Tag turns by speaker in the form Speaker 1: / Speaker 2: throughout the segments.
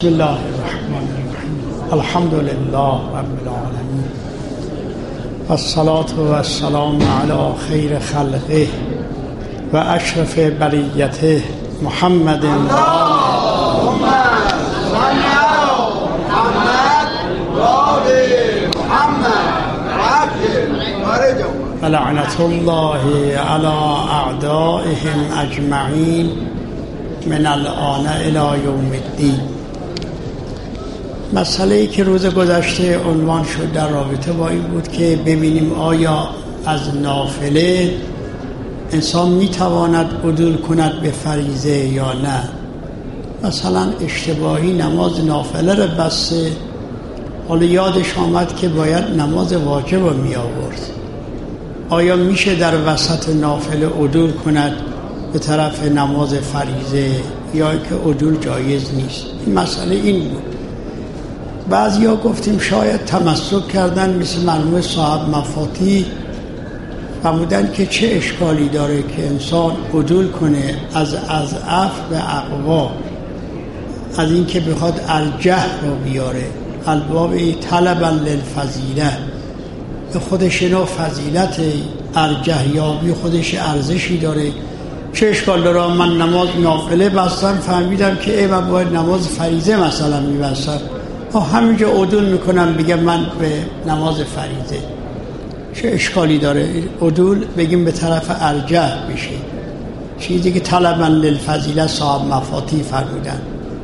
Speaker 1: بسم الله الرحمن الرحیم. الحمد لله رب العالمین والصلاة والسلام علی خیر خلقه و اشرف بریته محمد
Speaker 2: اللهم صل علی محمد و آل محمد
Speaker 1: ولعنة الله علی اعدائهم اجمعین من الآن الی یوم الدین. مسئله‌ای که روز گذشته عنوان شد در رابطه با این بود که ببینیم آیا از نافله انسان میتواند عدول کند به فریضه یا نه. مثلا اشتباهی نماز نافله رو بسته، حالا یادش آمد که باید نماز واجب رو می آورد. آیا میشه در وسط نافله عدول کند به طرف نماز فریضه یا که عدول جایز نیست؟ این مسئله این بود. بعضیا گفتیم شاید تمسک کردن مثل مرحوم صاحب مفاتیح، فرمودن که چه اشکالی داره که انسان عدول کنه از اضعف به اقوا، از این که بخواد ارجح رو بیاره، الباب طلبا للفضیله، به خودش نوع فضیلت ارجح یابی خودش ارزشی داره. چه اشکال داره من نماز نافله بستم فهمیدم که ای من باید نماز فریضه مثلا میبستم، همینجا عدول میکنم بگم من به نماز فریضه. چه اشکالی داره عدول بگیم به طرف ارجح بشه، چیزی که طلبا للفضیله صاحب مفاتیح فرمودن.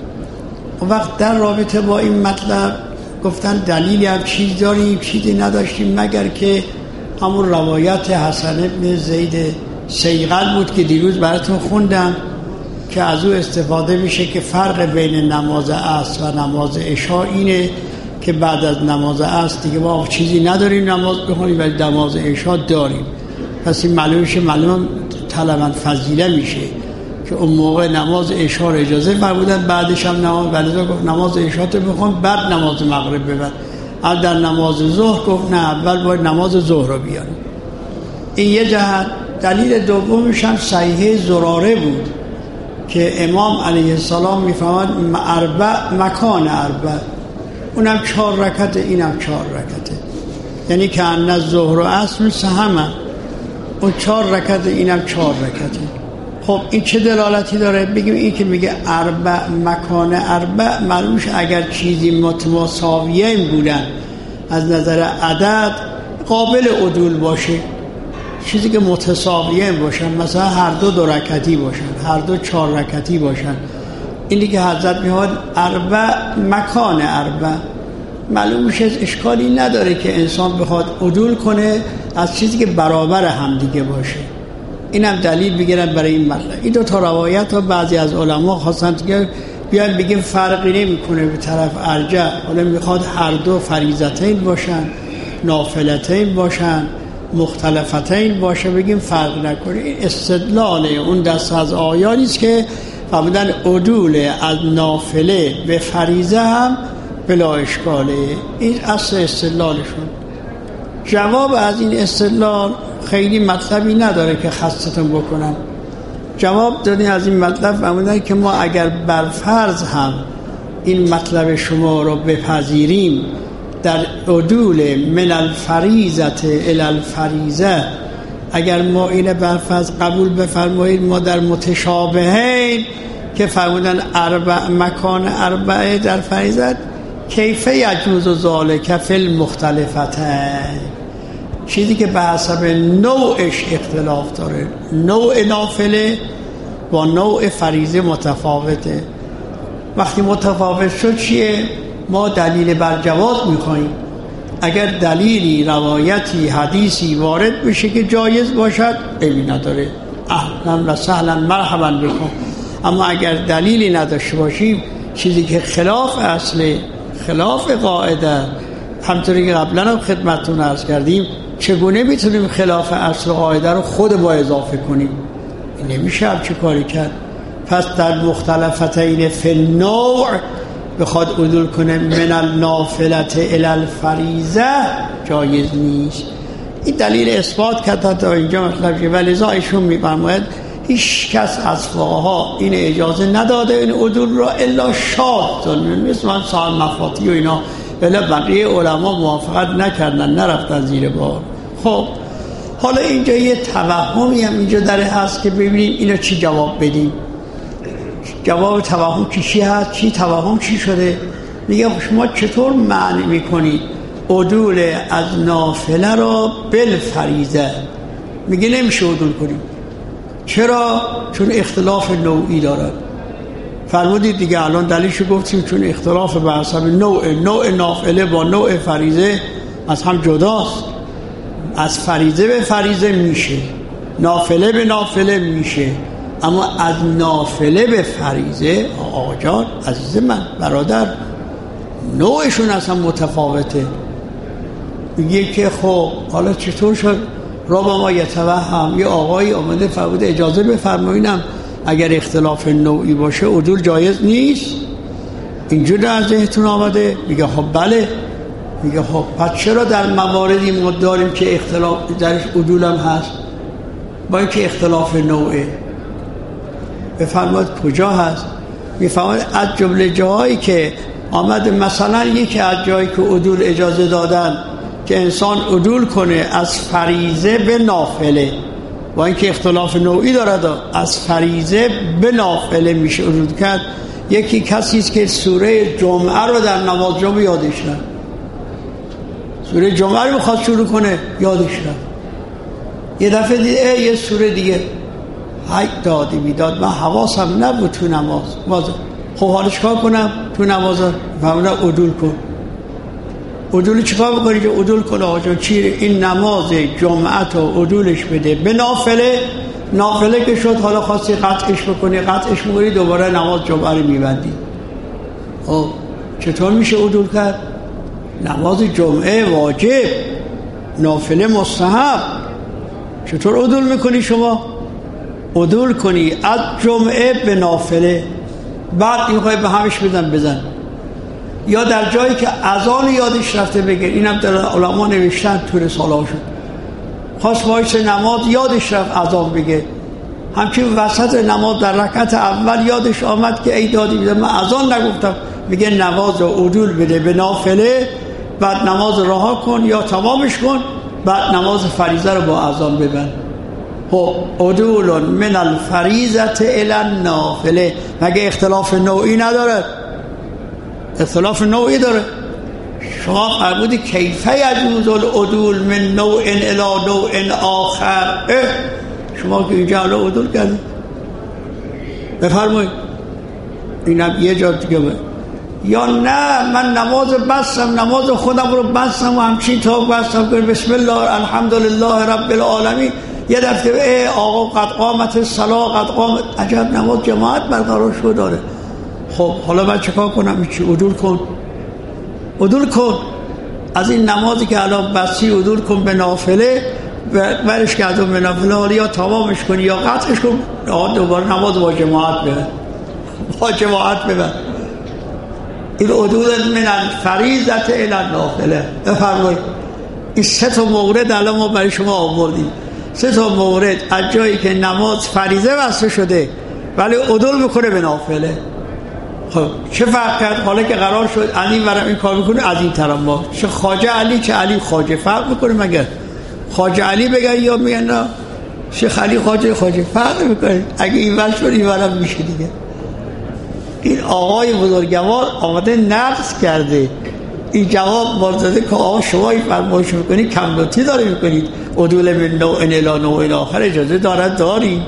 Speaker 1: و وقت در رابطه با این مطلب گفتن دلیلی هم چیز داریم چیزی نداشتیم مگر که همون روایت حسن ابن زید سیغل بود که دیروز براتون خوندم که از او استفاده میشه که فرق بین نماز عصر و نماز عشاء اینه که بعد از نماز عصر دیگه ما چیزی نداریم نماز بخونیم ولی نماز عشاء داریم. پس این معلوم طلباً فضیله میشه که اون موقع نماز عشاء رو اجازه فرمودن، بعدش هم نماز ولیدا گفت نماز عشاء رو بخون بعد نماز مغرب ببر. در نماز ظهر گفت نه اول باید نماز ظهر رو بیاریم. این یه جهت. دلیل دومش هم صحیحه زراره بود که امام علیه السلام میفهمد مکان اربع، اونم 4 رکعت اینم 4 رکعته، یعنی که ان الظهر و عصر مثل همه، اون 4 رکعت اینم 4 رکعته. خب این چه دلالتی داره؟ بگیم این که میگه اربع مکان اربع، معلومش اگر چیزی متساویین بودن از نظر عدد قابل عدول باشه، چیزی که متساویین باشن، مثلا هر دو رکعتی باشن، هر دو 4 رکعتی باشن، اینی که حضرت میاد اربع مکان اربع، معلوم میشه اشکالی نداره که انسان بخواد عدول کنه از چیزی که برابر هم دیگه باشه. اینم دلیل بگیرن برای این مطلب. این دو تا روایت ها بعضی از علما خواستن که بیان بگیم فرقی نمیکنه به طرف ارجح، حالا میخواد هر دو فریضتین باشن، نافلتین باشن، مختلفتین باشه، بگیم فرق نکنه. این استدلال اون دست از آیاتی است که فرمودن عدول از نافله به فریضه هم بلا اشکاله. این اصل استدلالشون. جواب از این استدلال خیلی مطلبی نداره که خستتون بکنن. جواب دادن از این مطلب فرمودن که ما اگر بر فرض هم این مطلب شما رو بپذیریم در عدول من الفریضه الی الفریضه، اگر ما این برفرض قبول بفرمایید ما در متشابهین که فرمودن اربع مکان اربعه در فریضه، کیف یجوز ذالک فی المختلفتین، چیزی که به حسب نوعش اختلاف داره، نوع نافله با نوع فریضه متفاوته. وقتی متفاوت شد چیه؟ ما دلیل بر جواز میخواییم. اگر دلیلی روایتی حدیثی وارد بشه که جایز باشد عیبی نداره، اهلا و سهلا مرحبا بکن. اما اگر دلیلی نداشته باشیم، چیزی که خلاف اصل، خلاف قاعده، همطوری که قبلا هم خدمتتون عرض کردیم، چگونه میتونیم خلاف اصل قاعده رو خود با اضافه کنیم؟ نمیشه هم چه کاری کرد. پس در مختلفتین فی النوع بخواد عدول کنه من النافلت الی الفریضه جایز نیست. این دلیل اثبات کرد تا اینجا مطلب که ولذا ایشون میفرماید هیچ کس از فقها این اجازه نداده این عدول را الا شاذ، مثل من صاحب مفاتی و اینا، الا بقیه علما موافقت نکردن، نرفتن زیر بار. خب حالا اینجا یه توهمی هم اینجا داره هست که ببینیم اینا چی جواب بدیم. جواب توهم چی هست؟ چی توهم چی شده؟ میگه شما چطور معنی میکنید عدول از نافله را بالفریضه؟ میگه نمیشه عدول کنیم. چرا؟ چون اختلاف نوعی دارد. فرمودید دیگه الان دلیلشو گفتیم، چون اختلاف به حسب نوع نافله با نوع فریضه از هم جداست. از فریضه به فریضه میشه، نافله به نافله میشه، اما از نافله به فریضه آقا جان عزیز من برادر نوعشون اصلا متفاوته. میگه که خب حالا چطور شد؟ رابا ما یتوهم، یه آقایی آمده فرمود اجازه بفرمایینم اگر اختلاف نوعی باشه عدول جایز نیست؟ اینجور از ذهنتون آمده؟ میگه خب بله. میگه خب پس چرا در مواردی ما داریم که اختلاف درش عدول هم هست با اینکه اختلاف نوعه؟ بفرماید کجا هست؟ میفرماید از جمله جاهایی که آمده، مثلا یکی از جایی که عدول اجازه دادن که انسان عدول کنه از فریضه به نافله، با اینکه اختلاف نوعی دارد، از فریضه به نافله میشه عدول کرد. یکی کسی است که سوره جمعه رو در نماز جمعه یادش رفت، سوره جمعه رو میخواد شروع کنه یادش رفت، یه دفعه دید یه سوره دیگه های دادی بیداد، من حواسم نبود تو نماز. خب حالا چیکار کنم تو نماز؟ فهمیدم عدول کن. عدول چیکار بکنی که عدول کنه آجا چی؟ این نماز جمعه تو عدولش بده به نافله. نافله که شد حالا خواستی قطعش بکنی، قطعش میکنی دوباره نماز جمعه رو میبندی. خب چطور میشه عدول کرد؟ نماز جمعه واجب، نافله مستحب، چطور عدول میکنی شما؟ عدول کنی از جمعه به نافله، بعد این خواهی به همش بزن. یا در جایی که اذان یادش رفته بگه، اینم در علما نوشتن تو رساله هاشون، خواست وایس نماز یادش رفت اذان بگه، همچنین وسط نماز در رکعت اول یادش آمد که ای دادی بیداد من اذان نگفتم، میگه نماز رو عدول بده به نافله، بعد نماز رها کن یا تمامش کن، بعد نماز فریضه رو با اذان ببند. خب عدول من الفریضه الی النافله مگه اختلاف نوعی نداره؟ اختلاف نوعی داره. شما فرمودی کیفه یجوز العدول من نوع الی نوع آخر. شما که اینجا الان عدول کردید، بفرمایید اینم یه جا دیگه یا نه من نماز بستم، نماز خودم رو بستم و همچین تا بستم که بسم الله الحمدلله رب العالمین، یه دفعه آقا قد قامت الصلاة، قد قامت، عجب نماز جماعت برقرار شد داره. خب حالا من چکار کنم؟ چی؟ عدول کن. عدول کن از این نمازی که الان بسی، عدول کن به نافله، برش کردم به نافله، حالا یا تمامش کنی یا قطعش کن، دوباره نماز با جماعت ببر، با جماعت ببر. این عدول من الفریضه الی النافله. بفرمایید این سه تا مورد الان ما برای شما آوردیم، سه تا مورد از جایی که نماز فریضه بسته شده ولی عدول میکنه به نافله. خب چه فرق کرد؟ حالا که قرار شد علی برام این کار میکنه، از این طرف ما چه خواجه علی چه علی خواجه فرق میکنه؟ مگر خواجه علی بگن یا میگن نه شیخ علی خواجه فرق میکنه؟ اگه این ور شد این ورم میشه دیگه. این آقای بزرگوار آمده نقص کرده، این جواب مردده که آقا شما این فرمایش میکنید کم لطفی داره میکنید، عدول من نوع الی نوع آخر اجازه داریم.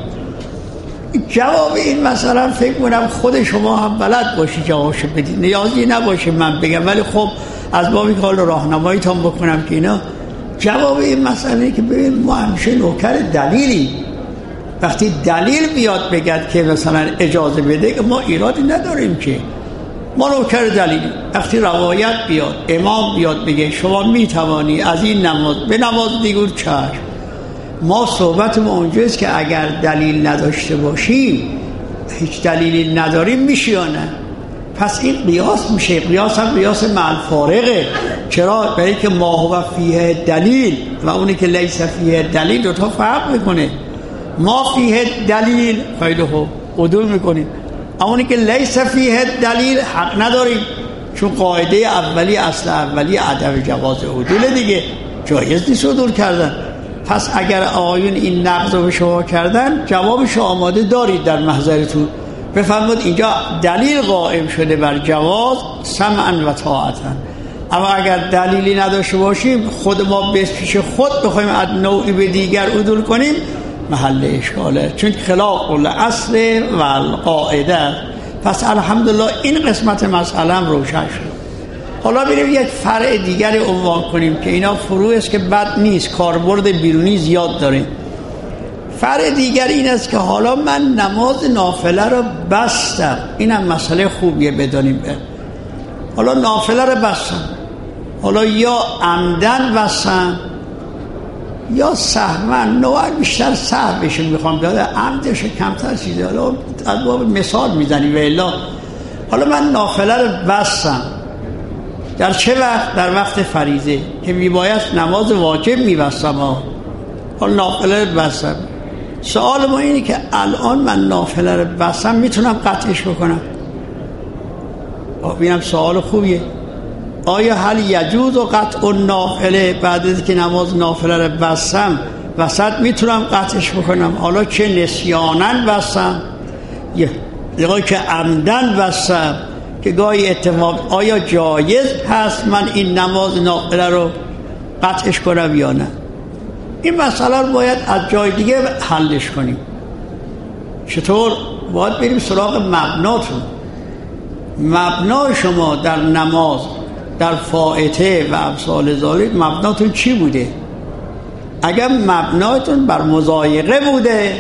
Speaker 1: جواب این مثلا فکر کنم خود شما هم بلد باشی جوابشو بدید، نیازی نباشه من بگم، ولی خب از بابی که حالا راهنماییتون بکنم که اینا جواب این مسئله که ببین ما همیشه نوکر دلیلی، وقتی دلیل بیاد بگد که مثلا اجازه بده ما ایرادی نداریم که، ما نوکر دلیلی. وقتی روایت بیاد امام بیاد بگه شما میتوانی از این نماز به نماز دیگر چشم، ما صحبتمون اونجاست که اگر دلیل نداشته باشیم، هیچ دلیلی نداریم میشه یا نه، پس این قیاس میشه. قیاس هم قیاس مع الفارقه. چرا؟ برای که ما هو فیه دلیل و اونی که لیس فیه دلیل دوتا فرق میکنه. ما فیه دلیل خیلی خوب عدول میکنیم، اما اونی که لیس فیه دلیل حق نداریم، چون قاعده اولی اصل اولی عدم جواز عدول دیگه، جایز نیست عدول کردن. پس اگر آقایون این نقض رو به شما کردن جوابش آماده دارید در محضرتون، بفرمایید اینجا دلیل قائم شده بر جواز سمعا و طاعتا. اما اگر دلیلی نداشته باشیم خود ما به پیش خود بخوایم از نوعی به دیگر عدول کنیم محل اشکاله، چون خلاف الاصل و القاعده. پس الحمدلله این قسمت مسئله هم روشن شد. حالا بریم یک فرع دیگری عنوان کنیم که اینا فروع است که بد نیست، کاربرد بیرونی زیاد داره. فرع دیگر این است که حالا من نماز نافله رو بستم، اینم مسئله خوبیه بدانیم. حالا نافله رو بستم، حالا یا عمدن بستم یا سهوا، نوع بیشتر سهو بشه میخوام داده، عمدش کمتر چیزه. حالا از باب مثال میزنیم. و الا حالا من نافله رو بستم در چه وقت؟ در وقت فریضه که میبایست نماز واجب میبستم. حالا نافله رو بستم. سوال ما اینه که الان من نافله رو بستم میتونم قطعش بکنم؟ ببینم سوال خوبیه. آیا هل یجوز و قطع النافله؟ بعد از که نماز نافله رو بستم وسط میتونم قطعش بکنم؟ حالا که نسیانن بستم یا که عمدن بستم که گاهی اتفاق، آیا جایز هست من این نماز نافله رو قطعش کنم یا نه؟ این مسئله رو باید از جای دیگه حلش کنیم. چطور؟ باید بریم سراغ مبناتون. مبنای شما در نماز، در فائته و امثال ذالک مبناتون چی بوده؟ اگر مبناتون بر مضایقه بوده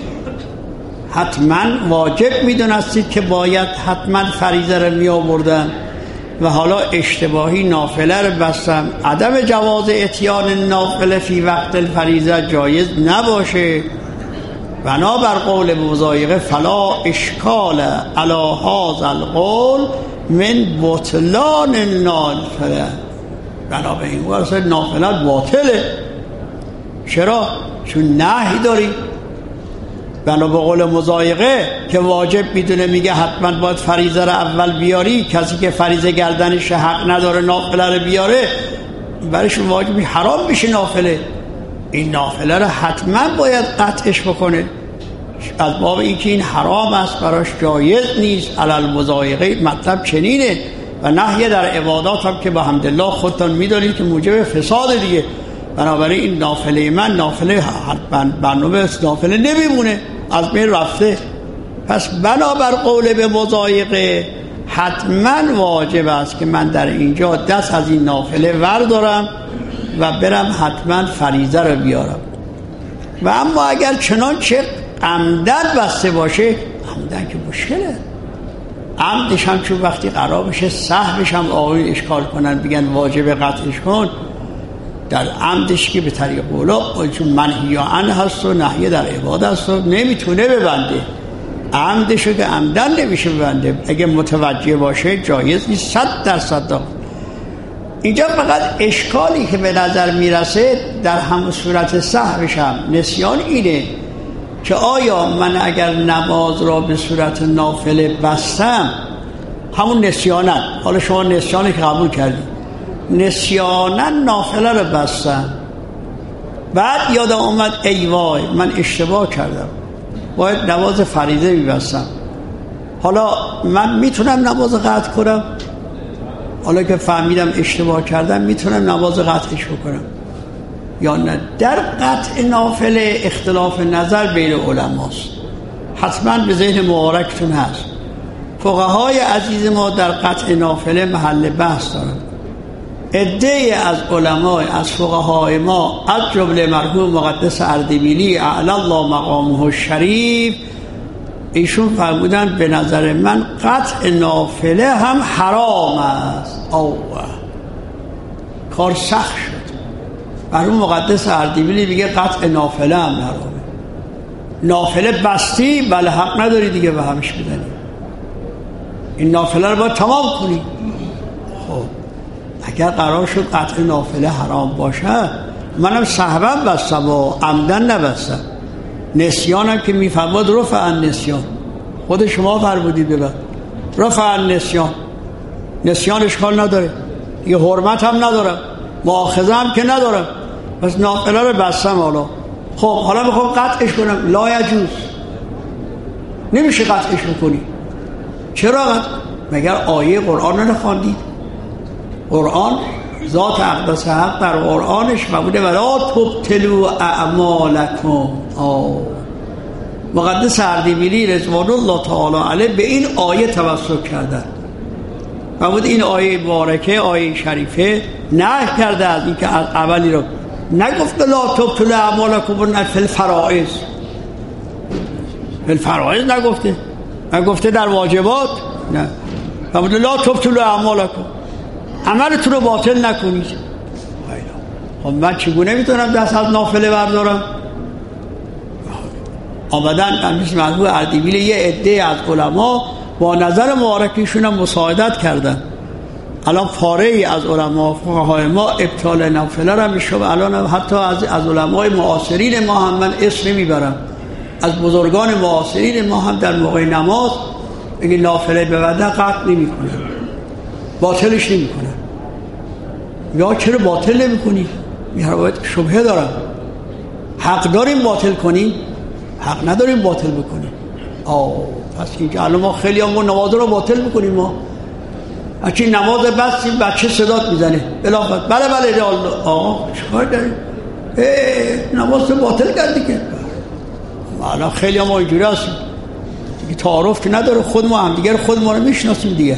Speaker 1: حتما واجب میدونستید که باید حتما فریضه رو می آوردن و حالا اشتباهی نافله رو بستم. عدم جواز اتیان نافله فی وقت الفریضه جایز نباشه. بنابر قول مضایقه فلا اشکال علی هذا القول من بطلان النافله. بنابر این واسه نافله باطله. چرا؟ چون نهی داری. بنابر قول مضایقه که واجب میدونه، میگه حتما باید فریضه رو اول بیاری، کسی که فریضه گردنش حق نداره نافله رو بیاره برایش واجب حرام میشه نافله. این نافله رو حتما باید قطعش بکنه از باب اینکه این حرام است، براش جایز نیست. علی المضایقه مطلب چنینه. و نهی در عبادات هم که با حمدالله خودتان میدونید که موجب فساد دیگه. بنابراین این نافله من نافله برنامه نافله نمیمونه، از بین رفته. پس بنابر قول به مضایقه حتما واجب است که من در اینجا دست از این نافله وردارم و برم حتما فریضه رو بیارم. و اما اگر چنانچه عمدن بسته باشه، عمدن که مشکله. عمدش هم چون وقتی قرار بشه سهوش هم آقای اشکال کنن بگن واجب قطعش کن، در عمدش که به طریق اولا چون منهی عنه هست و نهی در عبادت هست و نمیتونه ببنده، عمدشو که عمدن نمیشه ببنده. اگه متوجه باشه جایز نیست 100%. اینجا فقط اشکالی که به نظر میرسه در همون صورت سهوش هم نسیان اینه که آیا من اگر نماز را به صورت نافله بستم، همون نسیانن، حالا شما نسیانی که قبول کردید، نسیانن نافله رو بستم، بعد یادم اومد ای وای من اشتباه کردم، باید نماز فریضه میبستم، حالا من میتونم نماز قطع کنم؟ حالا که فهمیدم اشتباه کردم میتونم نماز قطعش بکنم یا نه؟ در قطع نافله اختلاف نظر بین علماست، حتما به ذهن مبارکتون هست. فقهای عزیز ما در قطع نافله محل بحث دارن. عده‌ای از علمای از فقهای ما از جمله مرحوم مقدس اردبیلی اعلی الله مقامه الشریف، ایشون فرمودن به نظر من قطع نافله هم حرام است. کار سخت شد. مرحوم مقدس اردبیلی میگه قطع نافله هم حرامه. نافله بستی بله حق نداری دیگه به همش بدنی، این نافله رو باید تمام کنی. خب اگر قرار شد قطع نافله حرام باشه، منم سهوا بستم و عمدن نبستم، نسیان هم که میفرماد رفع النسیان، خود شما فرمودید ببر رفع النسیان، نسیان اشکال نداره، یه حرمت هم نداره، مؤاخذه هم که نداره، پس نافله رو بستم. حالا میخوام قطعش کنم، لا یجوز، نمیشه قطعش بکنی. چرا قطع؟ مگر آیه قرآن رو نخواندید؟ قرآن ذات اقدس حق در قرآنش فرموده ولا تبطلوا اعمالکم. مقدس اردبیلی رضوان الله تعالی علیه به این آیه توسل کردن. فرموده این آیه مبارکه، آیه شریفه نهی کرده از این که از اولی رو نگفته لا تبطلوا اعمالکم فی الفرائض، فی الفرائض نگفته در واجبات، نه فرموده لا تبطلوا اعمالکم، عملتون رو باطل نکنید. خب من چگونه میتونم دست از نافله بردارم؟ آمدن مثل مرحوم اردبیل یه عده از علما با نظر مبارکیشون هم مساعدت کردن. الان پاره ای از علما فقهای ما ابطال نافله را میشه. الان هم حتی از علمای معاصرین ما هم من اسم میبرم، از بزرگان معاصرین ما هم در موقع نماز اگه نافله ببندن قطع نمیکنن، باطلش نمیکنن. یا چرا باطل نمیکنی؟ میگه شبهه دارم، حق داریم باطل کنیم، حق نداریم باطل بکنیم. پس اینجا الان ما خیلی هم نماز رو باطل میکنیم. ما اچی نماز بستیم بچه صدات میزنه بلافت بله آقا چکار داریم؟ نماز رو باطل کردی که. الان خیلی هم اینجوری هستیم دیگه، تعارف که نداره، خود ما هم دیگر خود ما رو میشناسیم دیگه.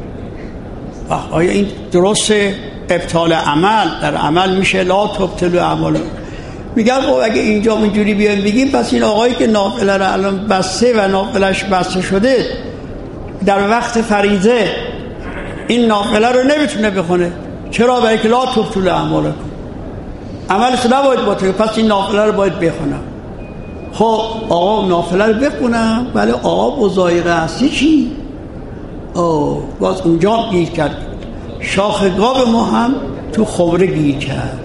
Speaker 1: آیا این درسته؟ ابطال عمل در عمل میشه لا تبطلوا اعمال. میگم خب اگه اینجا اینجوری بیایم بگیم پس این آقایی که نافله رو الان بسته و نافلش بسته شده در وقت فریضه این نافله رو نمیتونه بخونه. چرا؟ برای که لا تبطلوا اعمالکم، عملش نباید باطل، پس این نافله رو باید بخونم. خب آقا نافله رو بخونم، ولی آقا مضایقه هستی چی؟ باز اونجا گیر کرد. شاخ گاو ما هم تو خمره گیر کرد.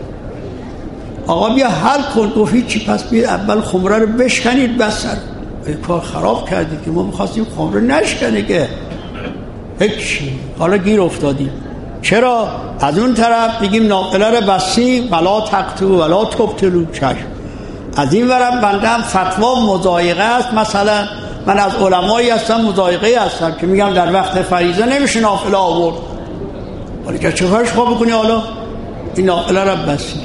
Speaker 1: آقا بیا حل کن. گفت چی؟ پس بیا اول خمره رو بشکنید بس کار خراب کردی که ما میخواستیم خمره نشکنه که هیچی. حالا گیر افتادیم. چرا؟ از اون طرف بگیم نافله رو بستیم ولا تقطعوا ولا تبطلوا، چشم. از این ورم بنده هم فتوا مضایقه است. مثلا من از علمایی هستم مضایقه هستم که میگم در وقت فریضه نمیشه نافله آورد، ولی که چه خواه بکنی؟ حالا این نافله رو بستی.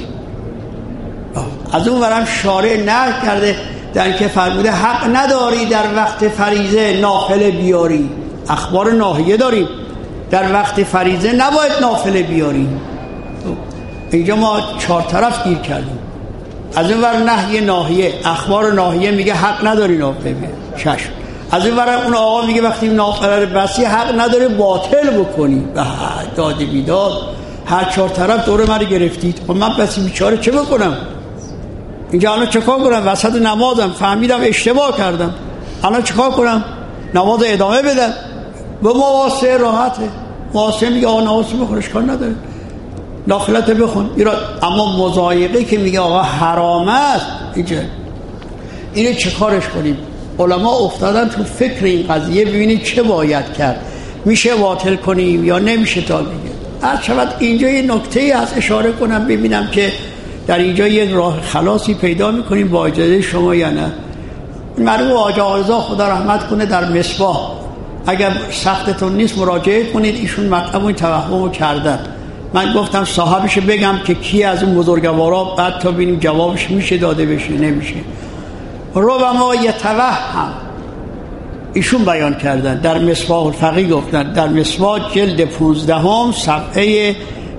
Speaker 1: از اون ورم شارع نهی کرده در که فرموده حق نداری در وقت فریضه نافله بیاری. اخبار ناهیه داریم، در وقت فریضه نباید نافله بیاریم. اینجا ما 4 طرف گیر کردیم. از اون ور نهی ناهیه، اخبار ناهیه میگه حق نداری نافله بیاری، چشم. از اون ور اون آقا میگه وقتی نافله رو بسی حق نداری باطل بکنی. داد بیداد، هر 4 طرف دور من گرفتید. خب من بسی بیچاره چه بکنم؟ اینجا الان چکار کنم؟ وسط نمازم فهمیدم اشتباه کردم، الان چکار کنم؟ نماز ادامه بدم؟ به مواسه راحته. مواسه میگه آقا نماز بخون، اشکال نداره، نافلت بخون. اما مضایقه که میگه آقا حرام است، اینو چه کارش کنیم؟ علما افتادن تو فکر این قضیه ببینید چه باید کرد، میشه باطل کنیم یا نمیشه. تا دیگه هر شود اینجا یه نکته‌ای هست اشاره کنم ببینم که در اینجا یک راه خلاصی پیدا میکنیم با اجازه شما یا نه. مرحوم آقا رضا خدا رحمت کنه در مصباح، اگر سختتون نیست مراجعه کنید، ایشون مطلب این توهمو کردن. من گفتم صاحبش بگم که کی از اون بزرگوارا، بعد تا ببینیم جوابش میشه داده بشه نمیشه. ربما یتوهم ایشون بیان کردن در مصباح الفقیه، گفتن در مصباح جلد 15 صفحه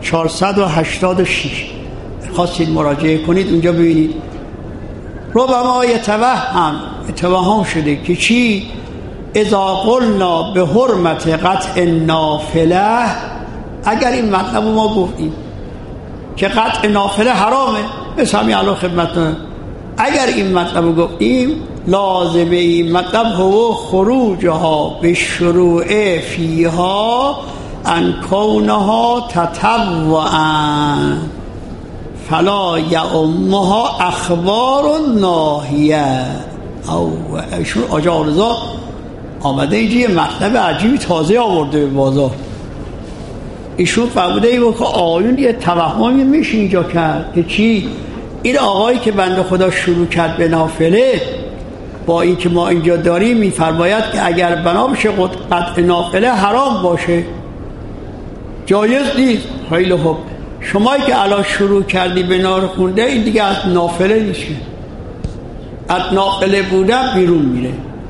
Speaker 1: 486 خواستید مراجعه کنید اونجا ببینید. ربما توهم شده که چی؟ اذا قلنا به حرمت قطع نافله، اگر این مطلب ما گفتیم که قطع نافله حرامه، مثل همین الان خدمتتون، اگر این مطلب گفتیم لازمه این مطلب هو خروجها به شروع فیها ان کونها تطوعا فلا یعمها اخبار ناهیه. او ایشون آقا عارضا آمده اینجا یه مطلب عجیبی تازه آورده به بازار. ایشون فرموده ای که آقایون یه توهمی میشه اینجا کرد که چی؟ این آقایی که بنده خدا شروع کرد به نافله، با این که ما اینجا داریم میفرماید که اگر بنا بشه قطع نافله حرام باشه، جایز نیست. خیلی خوب، شمایی که الان شروع کردی به نار خونده، این دیگه از نافله نیست، از نافله بودن بیرون میره.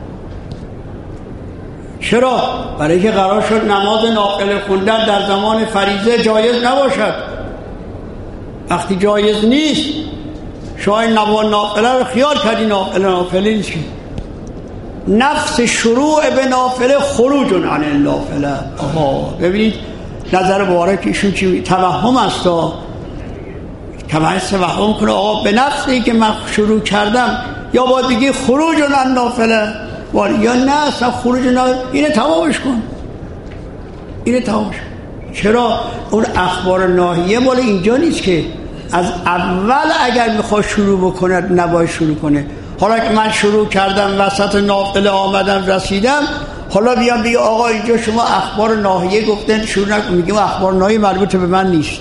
Speaker 1: چرا؟ برای که قرار شد نماز نافله خوندن در زمان فریضه جایز نباشد. وقتی جایز نیست، شاید نماز نافله رو خیال کردی نافله نیست. نفس شروع به نافله خروج عن النافله. ببینید نظر مبارک ایشون چی توهم است، که من توهم کنه آقا به نفسی که من شروع کردم یا باید بگی خروج عن النافله یا نه اصلا خروج عن، اینه تمامش کن، اینه تمامش. چرا؟ اون اخبار ناهیه مال اینجا نیست که از اول اگر میخواد شروع بکنه نباید شروع کنه. حالا که من شروع کردم وسط نافله آمدم رسیدم، حالا بیام بگه آقا اینجا شما اخبار ناهیه گفتن شروع نکن. میگم اخبار ناهیه مربوط به من نیست.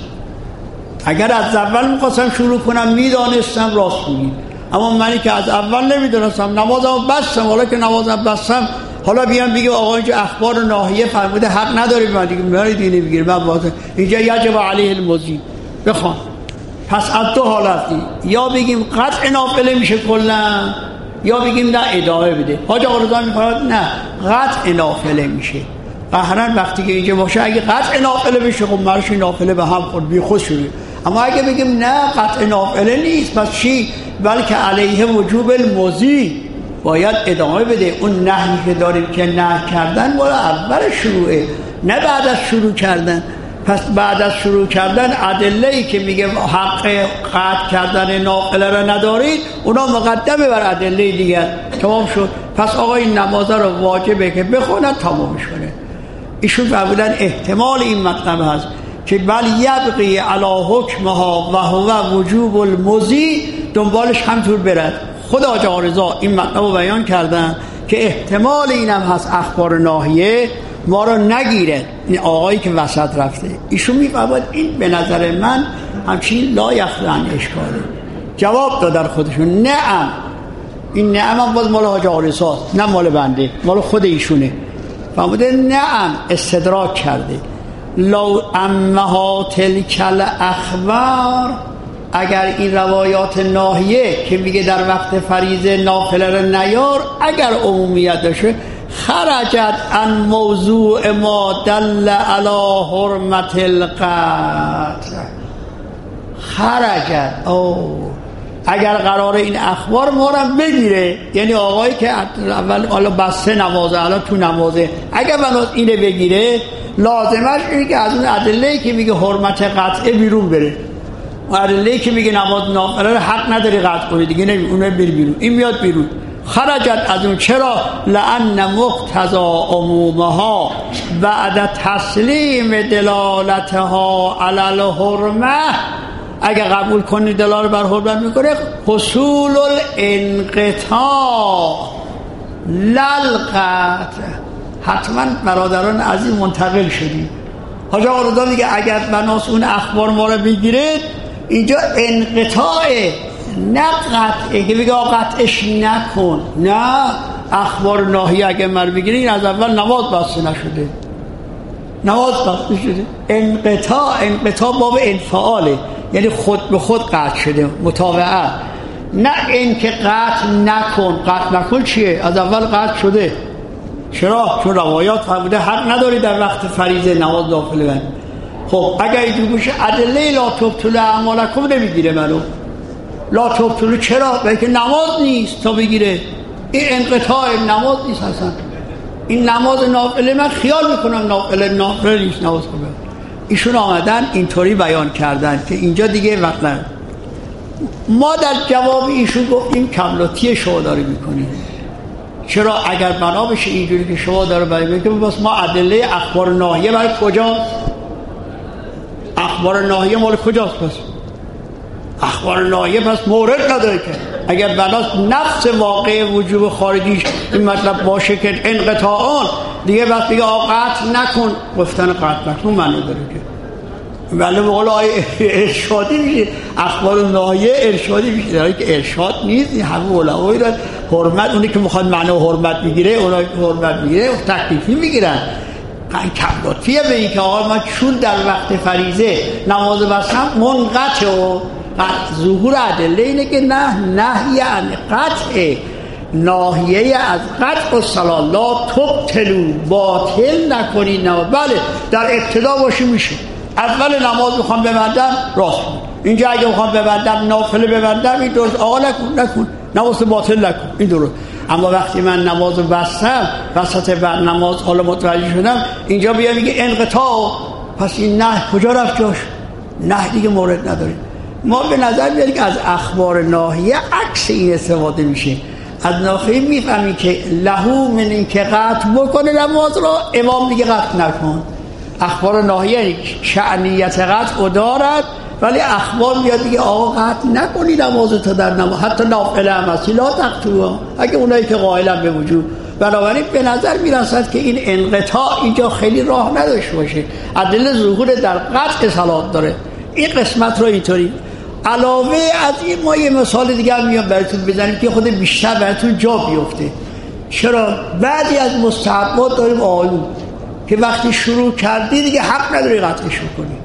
Speaker 1: اگر از اول میخواستم شروع کنم میدانستم راست میگید، اما منی که از اول نمیدونستم نمازم بستم، حالا که نمازم بستم حالا بیام بگه آقا اینجا اخبار ناهیه فرموده حق نداری من دیگه من دینی بگیر من واسه اینجا یجب علیه المضی بخوان. پس از دو حالتی، یا بگیم قطع نافله میشه کلا، یا بگیم نه ادامه بده. حاج آقا رضا میفرماید نه قطع نافله میشه. قهرن وقتی که اینجا باشه اگه قطع نافله بشه خب مرش نافله به هم خورد بی خود شده. اما اگه بگیم نه قطع نافله نیست پس چی؟ بلکه علیه وجوب المضی، باید ادامه بده. اون نهی که داریم که نه کردن مال اول شروعه، نه بعد از شروع کردن. پس بعد از شروع کردن ادله‌ای که میگه حق قطع کردن نافله را ندارید اونا مقدمه بر ادله دیگر. تمام شد. پس آقا این نماز رو واجبه که بخونه تمامش کنه. ایشون فرمودن احتمال این مطلب هست که بل یبقی علی حکمها و هو وجوب المضی، دنبالش همطور برد. خدا آقا رضا این مطلب رو بیان کردن که احتمال اینم هست اخبار ناهیه ما رو نگیره. این آقایی که وسط رفته ایشون میفرماید این به نظر من همچین لا یخلو عن اشکاله. جواب دادن خودشون نعم، این نعم هم باز مال حاج آقا رضا نه مال بنده، مال خود ایشونه. فرموده نعم استدراک کرده. لو امها تلک الاخبار، اگر این روایات ناهیه که میگه در وقت فریضه نافله رو نیار اگر عمومیت داشته، خرجت عن موضوع ما دل علی حرمت القطع. خرجت اگر قرار این اخبار ما رو بگیره، یعنی آقایی که اول حالا بسته نمازه الان تو نمازه، اگر بناس اینه بگیره لازمش اینه که از اون ادله‌ای که میگه حرمت قطعه بیرون بره. ادله‌ای که میگه نماز نافله حق نداری قطع کنی دیگه نمی اون بری بیرون، این میاد بیرون. خرجت از اون. چرا؟ لأن مقتضا عمومها بعد تسلیم دلالتها علی الحرمه، اگه قبول کنی دلالت بر حرمت میکنه حصول الانقطاع للقطع. حتما برادران عزیز منتقل شدیم. حاج آقا رضا میگه اگر بناس اون اخبار ما رو بگیرید اینجا انقطاعه نه قطعه که بگه قطعش نکن. نه، اخبار ناهیه اگه من بگیرید این از اول نماز بسته نشده، نماز بسته شده. انقطاع باب انفعاله، یعنی خود به خود قطع شده متابعه. نه این که قطع نکن چیه؟ از اول قطع شده. چرا؟ چون روایات فرموده حق نداری در وقت فریضه نماز نافله بند. خب اگر اینجور باشه ادله لا تبطلوا اعمالکم نمیگیره منو. لا تبطلوا چرا؟ بلکه نماز نیست تا بگیره. این انقطاع نماز نیست اصلا. این نماز نافله من خیال میکنم نافله نیست نماز خوبه. ایشون آمدن اینطوری بیان کردن که اینجا دیگه وقت نداره. ما در جواب ایشون گفتیم کملاتی شما داره میکنیم. چرا؟ اگر بنا بشه اینجوری که شما داره بیان میکنیم بس ما ادله اخبار ناهیه برای کجا؟ اخبار ناهیه مال کجاست؟ پس اخبار ناهیه پس مورد نداره که اگر بناس نفس واقع وجوب خارجیش این مطلب باشه که انقطاعان دیگه بس دیگه قطع نکن، گفتن قطع نکن معنی داره که بله به قول آیه ارشادی میشه، اخبار ناهیه ارشادی میشه، در حالی که ارشاد نیست. این همه علمایی را حرمت، اونی که میخواد معنی حرمت میگیره، اونایی که حرمت میگیره تکلیفی میگیرن. کم لطفیه به این که آقا من چون در وقت فریضه نماز بستم منقطع و ظهور ادله اینه که نهی عن قطع، ناهیه از قطع الصلاة لا تبطلوا، باطل نکنید نماز. بله در ابتدا باشه میشه، اول نماز میخوام ببندم راست بود، اینجا اگه میخوام ببندم نافله ببندم این درست، آقا نکن نماز باطل نکن این درست. اما وقتی من نماز بستم وسط بعد نماز حالا متوجه شدم اینجا بیا میگه انقطاع، پس این نه کجا رفت جاش؟ نه دیگه مورد نداریم. ما به نظر میاد که از اخبار ناهیه عکس این استفاده میشه. از ناهیه میفهمی که لهو من این که قطع بکنه نماز را، امام دیگه قطع نکن. اخبار ناهیه شأنیت قطع دارد، ولی اخبار میاد دیگه آقا قطع نکنی نمازت در نماز، حتی نافله هم هستی لا تقطعوها، اگه اونایی که قائلن به وجود. بنابراین به نظر میرسد که این انقطاع اینجا خیلی راه نداشته باشه، ادله ظهور در قطع صلات داره. این قسمت رو اینطوری علاوه از این ما یه مثال دیگه هم میام براتون بزنیم که خود بیشتر براتون جا بیفته. چرا بعضی از مستحبات داریم آیون که وقتی شروع کردی دیگه حق نداری قطعش بکنی.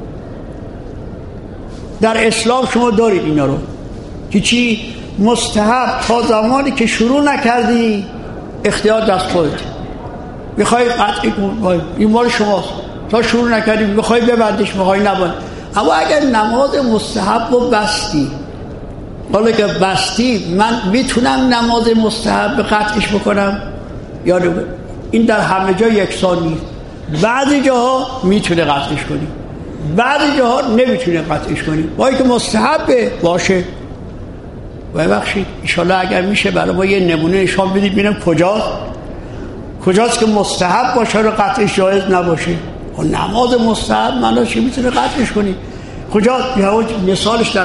Speaker 1: در اسلام شما دارید اینا رو که چی؟ مستحب تا زمانی که شروع نکردی اختیار دست خودت، میخوای قطعی کن این مال شماست، تا شروع نکردی میخوای ببندش میخوای نبند. اما اگر نماز مستحب رو بستی، حالا که بستی من میتونم نماز مستحب قطعش بکنم یا نه؟ این در همه جا یکسان نیست. بعضی جاها میتونه قطعش کنی، بعضی جاها نمیتونه قطعش کنی. باید که مستحبه باشه ببخشید انشالله اگر میشه برای ما یه نمونه نشان بدید ببینم کجاست که مستحب باشه رو قطعش جایز نباشه. و نماز مستحب معناش میتونه قطعش کنی کجا؟ مثالش در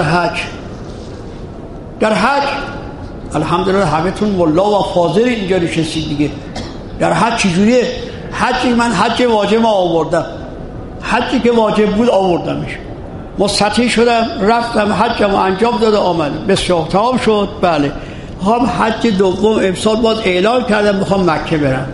Speaker 1: حج الحمدلله همتون ملا و فاضل اینجا نشستید دیگه. در حج چجوریه؟ حجی من حج واجب آوردم، حجی که واجب بود آوردمش، مستطیع شدم رفتم حجم انجام داده آمدم، بسیار تمام شد. بله هم حج دوم امسال باز اعلان کردم میخوام مکه برم.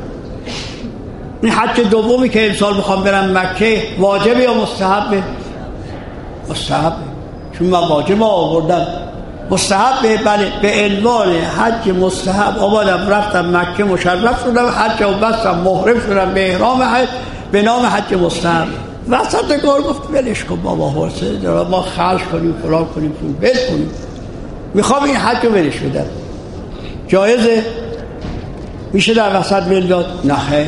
Speaker 1: این حج دومی که امسال میخوام برم مکه واجبه یا مستحبه؟ مستحبه، چون من واجب آوردم. مستحبه بله، به عنوان حج مستحب آمدم رفتم مکه مشرف شدم، حج و بستم محرم شدم به احرام حج به نام حج مستحب. وسط کار گفت ولش کن بابا حسین ما خرج کنیم فلان کنیم پول بل کنیم، میخوام این حج رو ولش بدم، جایزه؟ میشه در وسط ول داد؟ نه خیر.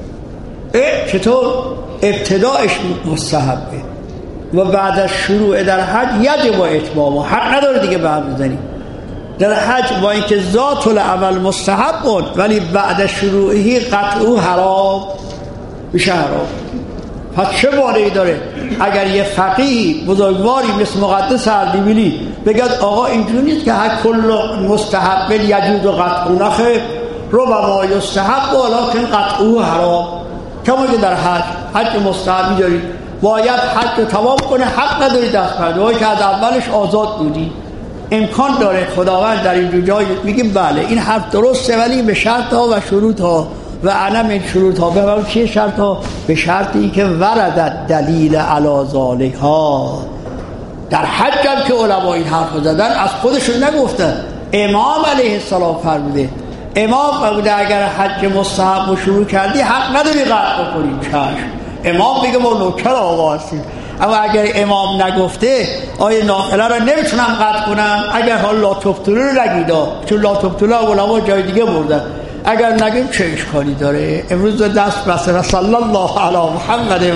Speaker 1: چطور؟ ابتدایش مستحبه و بعد از شروع در حج یجب و اتمامه، حق نداره دیگه بعد بزنی. در حج با اینکه ذات العمل مستحب بود ولی بعد شروعی قطعو حرام میشه حرام. پس چه مانعی داره اگر یه فقیه بزرگواری مثل مقدس اردبیلی بگد آقا اینجوری نیست که هر کل مستحب یجوز و قطعو، نخیر رو با ما یستحب ولکن قطعو حرام. کما که در حج مستحبی دارید باید حج رو تمام کنه، حق نداری دست پرده که از اولش آزاد بودی. امکان داره خداوند در این جای میگیم بله این حرف درسته ولی به شرط ها و شروط ها و انا من شروط ها. به چه شرط ها؟ به شرطی که ورد دلیل علی ذالک ها. در حج هم که علما این حرف زدن از خودشون نگفتن، امام علیه السلام فرموده. امام فرموده اگر حج مستحب رو شروع کردی حق نداری قطع کنی. چشم، امام میگه ما نوکر آقا هستیم. اما اگر امام نگفته آیه نافله را نمیتونم قطع کنم اگر حال لا تبطلوا رو نگیدا، چون لا تبطلوا علما جای دیگه بردن. اگر نگیم چه اشکالی داره؟ امروز دست بسته. صلی الله علی محمد.